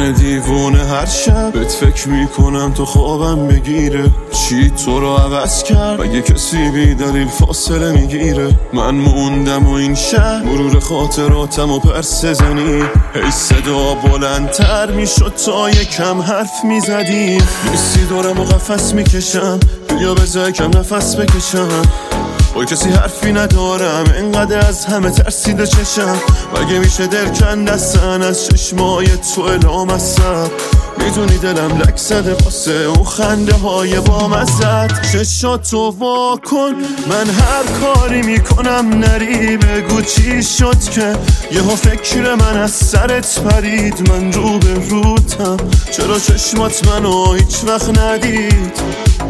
من دیوونه هر شب بهت فکر میکنم تو خوابم بگیره. چی تو رو عوض کرد؟ اگه کسی بی دلیل فاصله میگیره. من موندم و این شهر مرور خاطراتم و پرس زنی. هی صدا بلندتر میشد تا یکم حرف میزدیم. نیستی دارم و قفس میکشم، بیا بذار کم نفس بکشم. با کسی حرفی ندارم، انقدر از همه ترسیده چشم. مگه میشه دل کندستن از چشمای تو لامصب؟ میدونی دلم لک زده واسه اون خنده های بامزد. چشاتو وا کن، من هر کاری میکنم نری. بگو چی شد که یهو فکر من از سرت پرید. من رو به روتم، چرا چشمات منو هیچ وقت ندید؟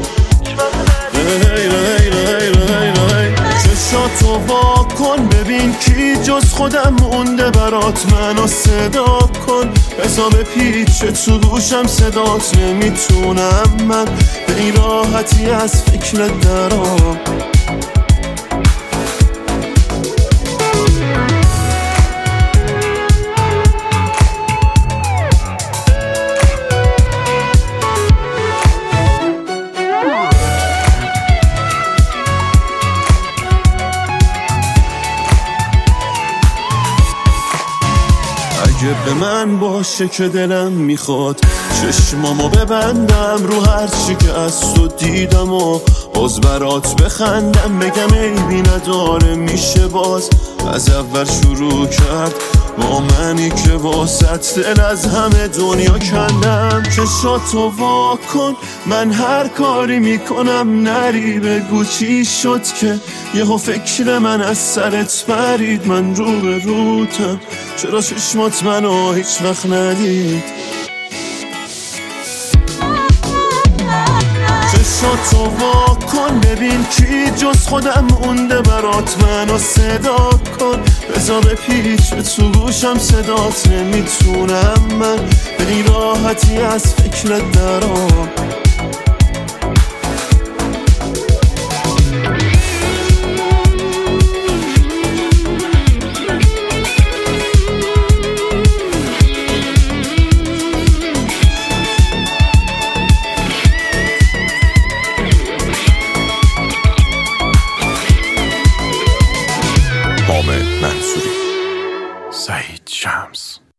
چشاتو وا کن، ببین کی جز خودم مونده برات. منو صدا کن، بزا به پیچ تو گوشم صدات. نمیتونم من به این راحتی از فکر درام. اگه به من باشه که دلم میخواد چشمامو ببندم رو هرچی که از تو دیدم و باز برات بخندم. بگم عیبی نداره، میشه باز از اول شروع کرد با منی که واسط دل از همه دنیا کندم. چشاتو وا کن، من هر کاری میکنم نری. بگو چی شد که یهو فکر من از سرت پرید. من رو به روتم، چرا چشمات منو هیچ وقت ندید؟ چشاتو وا کن، ببین کی جز خودم مونده برات. منو صدا کن، بزا به پیچ تو گوشم صدات. نمیتونم من به این راحتی از فکر درام. حامد منصوری، سعید شمس.